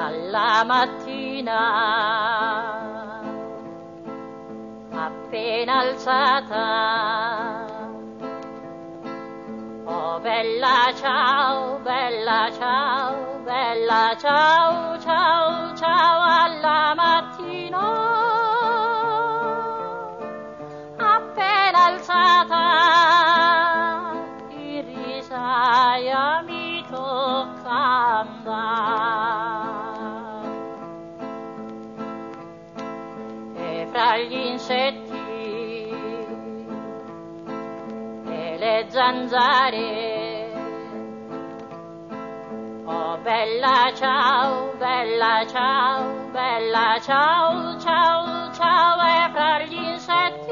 alla mattina, appena alzata, oh bella ciao, bella ciao, bella ciao, ciao, ciao alla mattina, appena alzata, in risaia mi tocca andare, e fra gli insetti e le zanzare, oh bella ciao, bella ciao, bella ciao, ciao, ciao, e fra gli insetti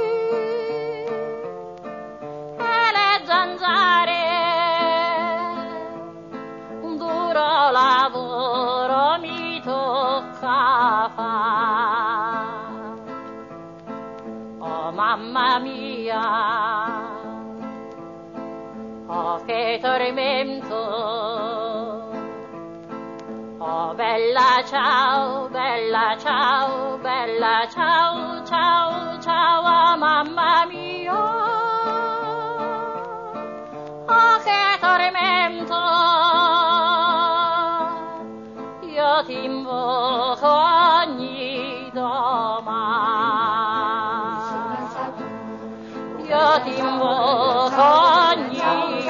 e le zanzare un duro lavoro mi tocca fare, oh mamma mia, oh che tormento, oh bella ciao, bella ciao, bella ciao, ciao, ciao, oh mamma mia, oh che tormento, io ti invoco ogni domani, io ti invoco ogni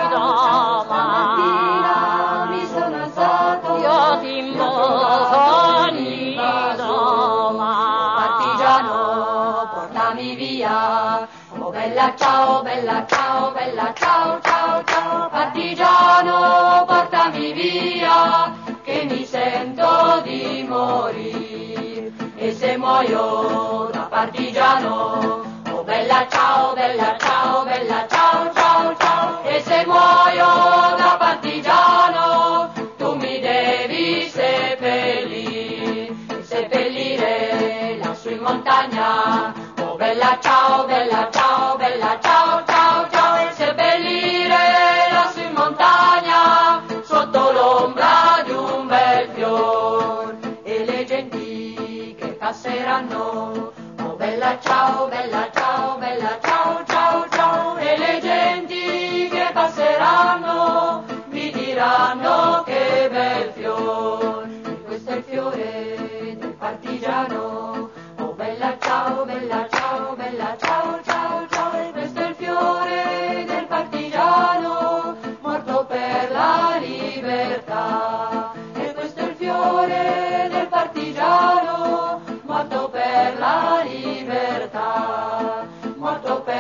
domani, mi sono alzato, io ti invoco ogni domani. Partigiano, portami via, oh bella ciao, bella ciao, bella ciao, ciao, ciao. Partigiano, portami via, che mi sento di morire, e se muoio da partigiano, oh bella ciao, bella ciao, bella ciao, ciao, ciao. E se muoio da partigiano, tu mi devi seppellire lassù in montagna, oh bella ciao, bella ciao, bella ciao, ciao, ciao. E seppellire lassù in montagna, sotto l'ombra di un bel fior, e le genti che passeranno, oh bella ciao, bella ciao, bella ciao, ciao, ciao. E le genti che passeranno mi diranno che bel fior, e questo è il fiore del partigiano, oh bella ciao, bella ciao, bella ciao, ciao, ciao. E questo è il fiore del partigiano, morto per la libertà, e questo è il fiore del partigiano, morto per la libertà, morto per